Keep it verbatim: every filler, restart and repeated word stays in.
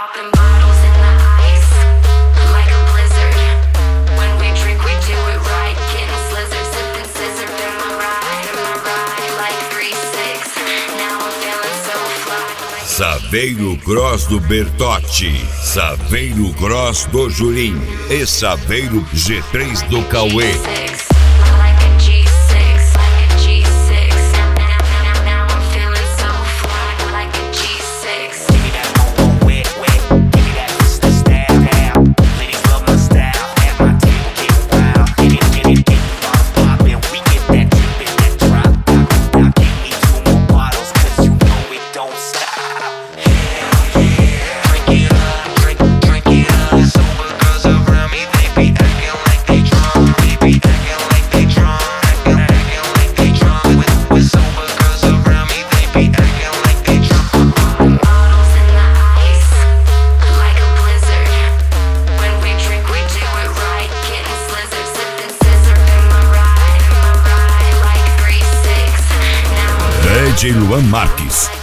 Popping bottles in the ice, like a blizzard. When we drink, we do it right. Getting slizzard, sipping scissor. In my ride, in my ride, like three six. Now I'm feeling so fly. Saveiro Cross do Bertotti, Saveiro Cross do Julim e Saveiro G três do Cauê. D J Luan Marques.